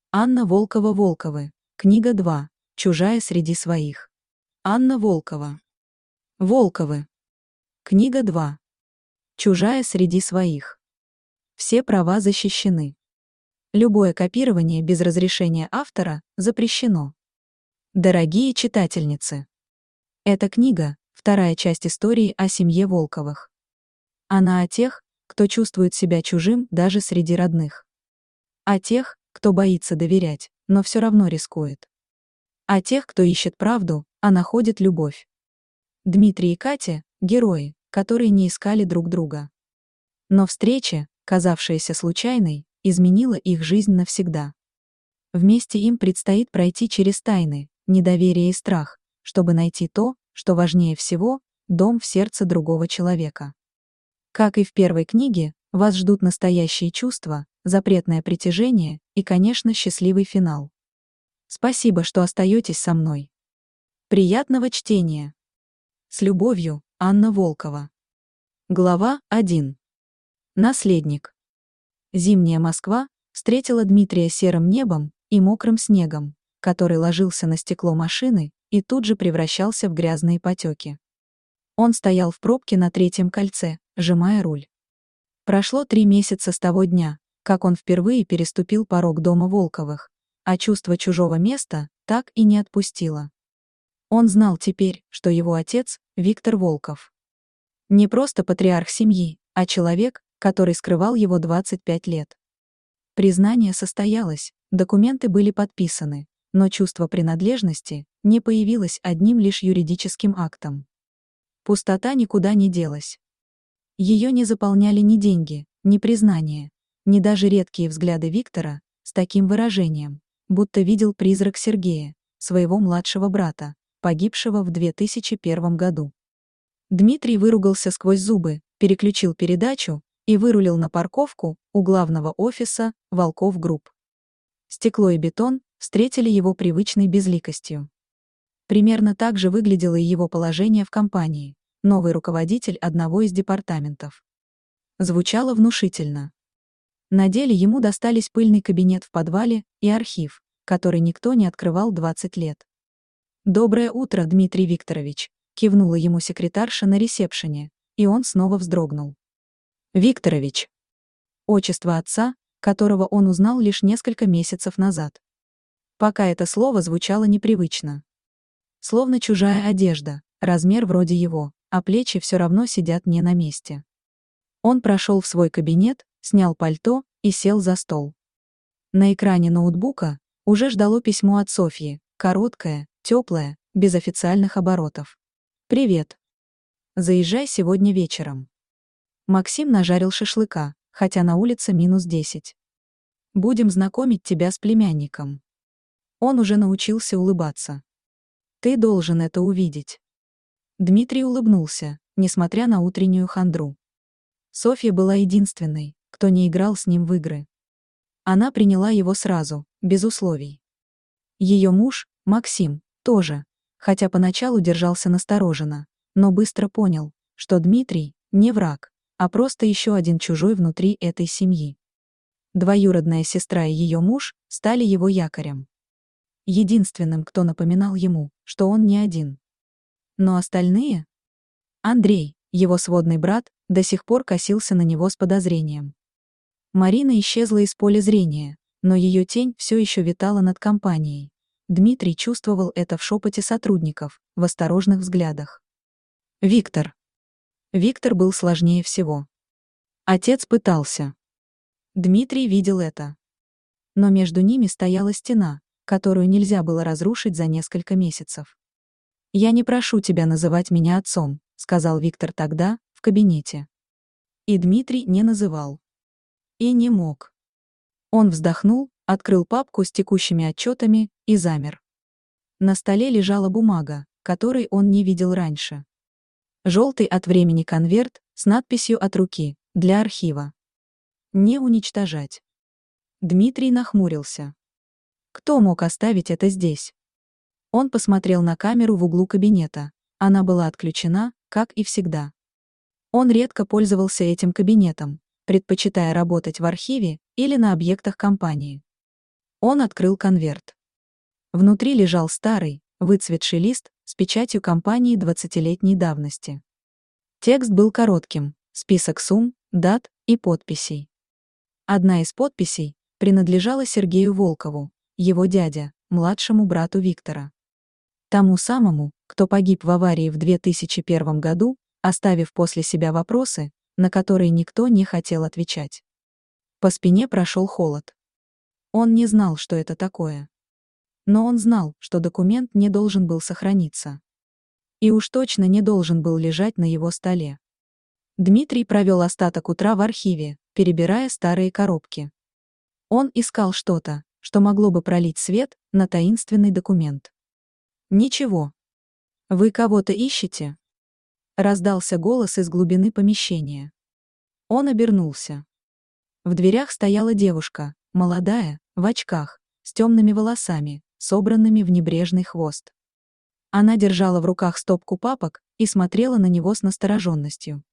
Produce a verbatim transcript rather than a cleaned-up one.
Анна Волкова-Волковы. Книга два. Чужая среди своих. Анна Волкова. Волковы. Книга два. Чужая среди своих. Все права защищены. Любое копирование без разрешения автора запрещено. Дорогие читательницы. Эта книга – вторая часть истории о семье Волковых. Она о тех, кто чувствует себя чужим даже среди родных. О тех, кто боится доверять, но все равно рискует. О тех, кто ищет правду, а находит любовь. Дмитрий и Катя – герои, которые не искали друг друга. Но встреча, казавшаяся случайной, изменила их жизнь навсегда. Вместе им предстоит пройти через тайны, недоверие и страх, чтобы найти то, что важнее всего – дом в сердце другого человека. Как и в первой книге, вас ждут настоящие чувства, запретное притяжение и, конечно, счастливый финал. Спасибо, что остаетесь со мной. Приятного чтения. С любовью, Анна Волкова. Глава один. Наследник. Зимняя Москва встретила Дмитрия серым небом и мокрым снегом, который ложился на стекло машины и тут же превращался в грязные потеки. Он стоял в пробке на третьем кольце, сжимая руль. Прошло три месяца с того дня, как он впервые переступил порог дома Волковых, а чувство чужого места так и не отпустило. Он знал теперь, что его отец – Виктор Волков. Не просто патриарх семьи, а человек, который скрывал его двадцать пять лет. Признание состоялось, документы были подписаны, но чувство принадлежности не появилось одним лишь юридическим актом. Пустота никуда не делась. Ее не заполняли ни деньги, ни признание, ни даже редкие взгляды Виктора с таким выражением, будто видел призрак Сергея, своего младшего брата, погибшего в две тысячи первом году. Дмитрий выругался сквозь зубы, переключил передачу и вырулил на парковку у главного офиса Волков Групп. Стекло и бетон встретили его привычной безликостью. Примерно так же выглядело и его положение в компании, новый руководитель одного из департаментов. Звучало внушительно. На деле ему достались пыльный кабинет в подвале и архив, который никто не открывал двадцать лет. «Доброе утро, Дмитрий Викторович», — кивнула ему секретарша на ресепшене, и он снова вздрогнул. Викторович. Отчество отца, которого он узнал лишь несколько месяцев назад. Пока это слово звучало непривычно. Словно чужая одежда, размер вроде его, а плечи все равно сидят не на месте. Он прошел в свой кабинет, снял пальто и сел за стол. На экране ноутбука уже ждало письмо от Софьи, короткое, теплое, без официальных оборотов. «Привет. Заезжай сегодня вечером. Максим нажарил шашлыка, хотя на улице минус десять. Будем знакомить тебя с племянником. Он уже научился улыбаться. Ты должен это увидеть». Дмитрий улыбнулся, несмотря на утреннюю хандру. Софья была единственной, кто не играл с ним в игры. Она приняла его сразу, без условий. Ее муж, Максим, тоже, хотя поначалу держался настороженно, но быстро понял, что Дмитрий – не враг, а просто еще один чужой внутри этой семьи. Двоюродная сестра и ее муж стали его якорем. Единственным, кто напоминал ему, что он не один. Но остальные? Андрей, его сводный брат, до сих пор косился на него с подозрением. Марина исчезла из поля зрения, но ее тень все еще витала над компанией. Дмитрий чувствовал это в шепоте сотрудников, в осторожных взглядах. Виктор. Виктор был сложнее всего. Отец пытался. Дмитрий видел это. Но между ними стояла стена, которую нельзя было разрушить за несколько месяцев. «Я не прошу тебя называть меня отцом», — сказал Виктор тогда, в кабинете. И Дмитрий не называл. И не мог. Он вздохнул, открыл папку с текущими отчетами и замер. На столе лежала бумага, которой он не видел раньше. Желтый от времени конверт с надписью от руки, для архива. Не уничтожать. Дмитрий нахмурился. Кто мог оставить это здесь? Он посмотрел на камеру в углу кабинета. Она была отключена, как и всегда. Он редко пользовался этим кабинетом, предпочитая работать в архиве или на объектах компании. Он открыл конверт. Внутри лежал старый, выцветший лист с печатью компании двадцатилетней давности. Текст был коротким: список сумм, дат и подписей. Одна из подписей принадлежала Сергею Волкову, его дяде, младшему брату Виктора. Тому самому, кто погиб в аварии в две тысячи первом году, оставив после себя вопросы, на которые никто не хотел отвечать. По спине прошел холод. Он не знал, что это такое. Но он знал, что документ не должен был сохраниться. И уж точно не должен был лежать на его столе. Дмитрий провел остаток утра в архиве, перебирая старые коробки. Он искал что-то, что могло бы пролить свет на таинственный документ. «Ничего. Вы кого-то ищете?» Раздался голос из глубины помещения. Он обернулся. В дверях стояла девушка, молодая, в очках, с темными волосами, собранными в небрежный хвост. Она держала в руках стопку папок и смотрела на него с настороженностью.